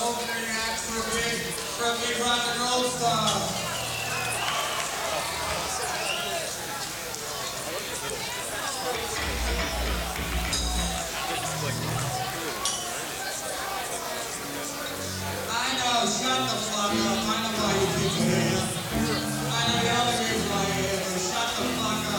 opening act for Big Rock and Roll Star. I know, shut the fuck up. I know why you keep doing it. I know the only reason why you're here, so shut the fuck up.